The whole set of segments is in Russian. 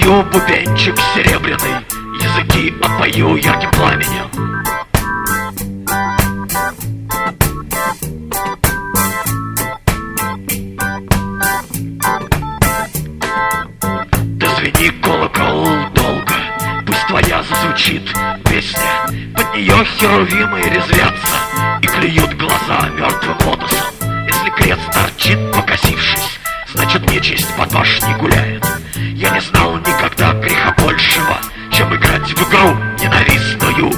Запою бубенчик серебряный, языки опою ярким пламенем. Да звени колокол долго, пусть твоя зазвучит песня. Под нее херувимы резвятся и клюют глаза мертвым лотосом. Если крест торчит, покосившись, значит нечисть под башней гуляет. Я не знал никогда греха большего, чем играть в игру ненавистную.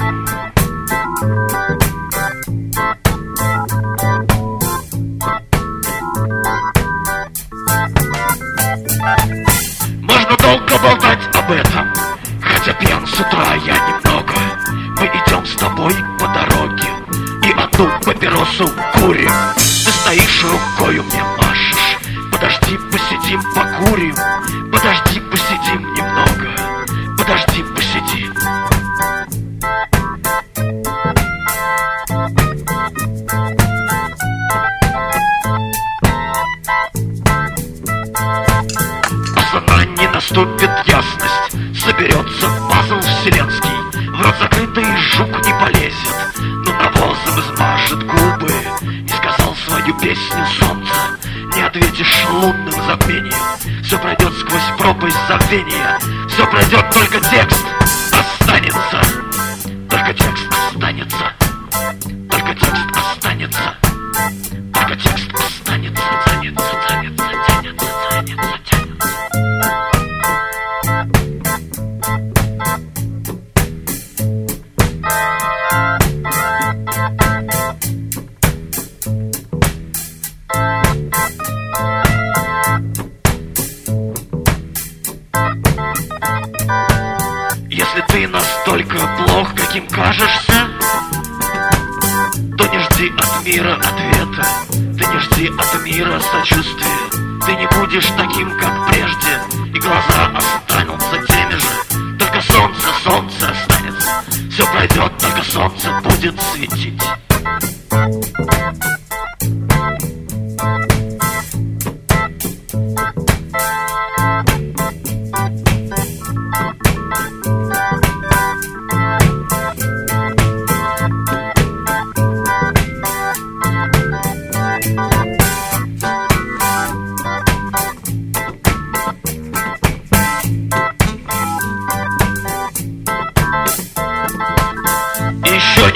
Можно долго болтать об этом, хотя пьян с утра я немного. Мы идем с тобой по дороге и одну папиросу курим. Ты стоишь, рукою мне машешь. Подожди, посидим, покурим. Подожди, посидим немного. Подожди, посидим. А она не наступит ясность. Соберется пазл вселенский. В рот закрытый жук не полезет, но навозом измажет губы. И сказал свою песню солнце. Не ответишь лунным затмением. Все пройдет сквозь пропасть забвения. Все пройдет, только текст останется. Только текст останется. Только текст останется. Только текст останется. Тянется, тянется, тянется, тянется, тянется. Если ты настолько плох, каким кажешься, то не жди от мира ответа. Ты не жди от мира сочувствия. Ты не будешь таким, как прежде, и глаза останутся теми же. Только солнце, солнце останется. Все пройдет, только солнце будет светить. Еще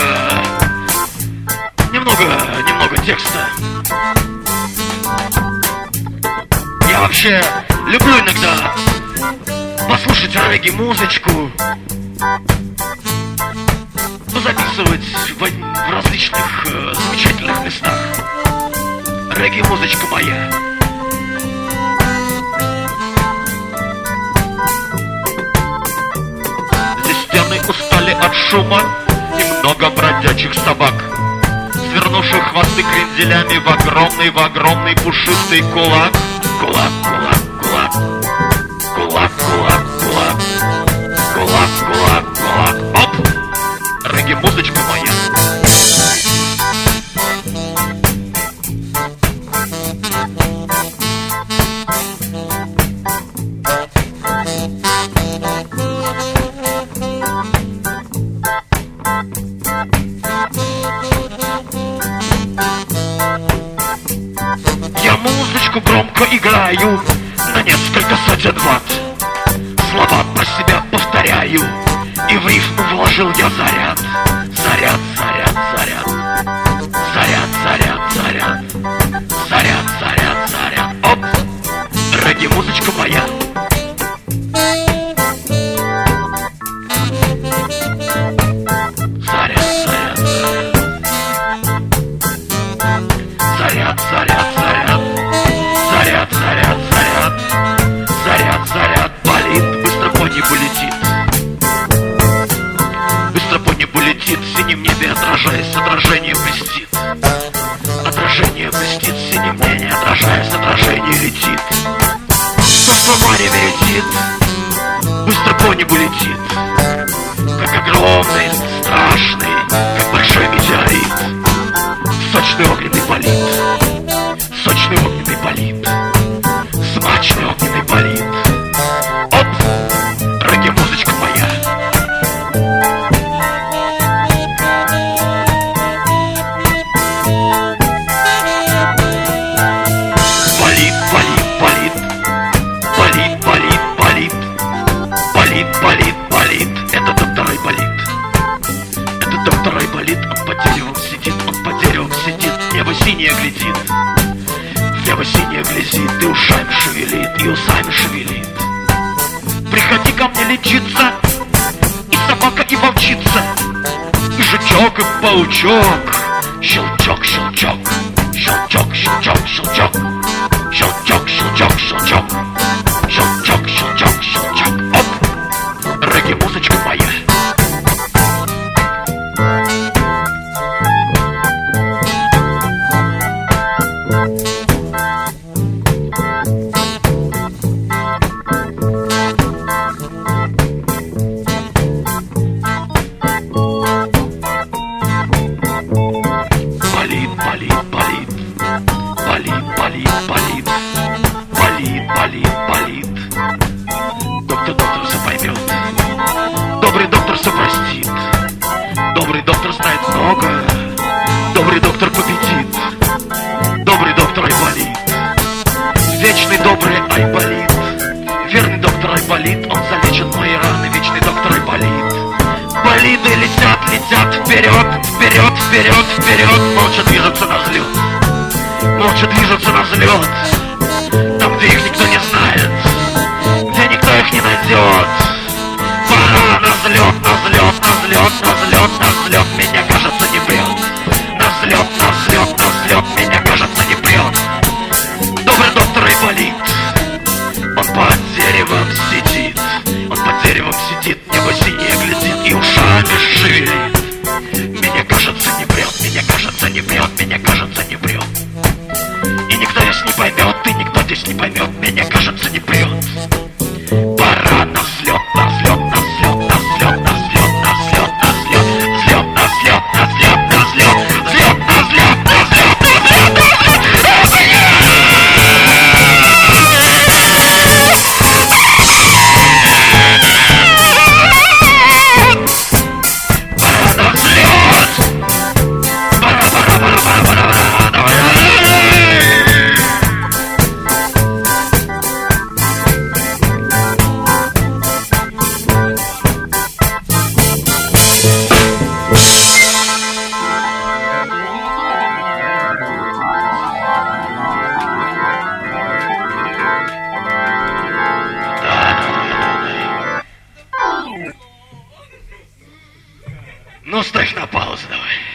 немного текста. Я вообще люблю иногда послушать регги-музычку, записывать в различных замечательных местах. Регги-музычка моя. Здесь стены устали от шума и много бродячих собак, свернувших хвосты кренделями в огромный пушистый кулак. Кулак, кулак, кулак. Кулак, кулак, кулак. Кулак, кулак, кулак. Оп! Регги-музычка моя. Я музычку громко играю на несколько сотен ватт. Слова про себя повторяю, и в рифму вложил я заряд. Заряд, заряд, заряд. Заряд, заряд, заряд. Заряд, заряд, заряд. Оп! Регги-музычка моя. Заряд, заряд, заряд. Заряд, заряд, заряд. Заряд, заряд, заряд. Заряд, заряд, болит, быстро по небу летит. Быстро по небу летит, в синем небе отражаясь, отражение блестит. Отражение блестит, в синем небе отражаясь, отражение летит. Что в мареве летит, быстро по небу летит. Как огромный, страшный, как большой метеорит. Сочный огненный болит. Сочный огненный болит. Смачный огненный болит. Оп! синее глядит, и ушами шевелит, и усами шевелит. Приходи ко мне лечиться, и собака, и волчица, и жучок, и паучок. Щелчок, щелчок, щелчок, щелчок, щелчок, щелчок, щелчок, щелчок, щелчок, щелчок, щелчок. Оп! Регги-музычка моя. Болит, болит, болит, болит, болит, болит, болит, болит. Доктор все поймет, добрый доктор все простит, добрый доктор знает много, добрый доктор победит, добрый доктор Айболит, вечный добрый Айболит, верный доктор Айболит, он залечит мои раны, вечный доктор Айболит. Болиды летят, летят вперед, вперед, вперед, вперед, молча движутся на взлет, молча движутся на взлет, там, где их никто не знает, где никто их не найдет. Пора на взлет, на взлет, на взлет, на взлет, на взлет, меня, кажется, не прет. На взлет, на взлет, на взлет, меня, кажется, не прет. Добрый доктор Айболит, он под деревом сидит, он под деревом сидит, небо синее глядит и ушами шевелит. Меня, кажется, не прет, меня, кажется, не прет, меня, кажется, не прет. И никто здесь не поймет, и никто здесь не поймет, меня, кажется, не прет. Пора на взлет, на взлет, на взлет, на взлет, на взлет, на взлет, на взлет, взлет, на взлет, на взлет, на взлет, взлет, на взлет, на взлет, на взлет, на Ну, ставь на паузу давай.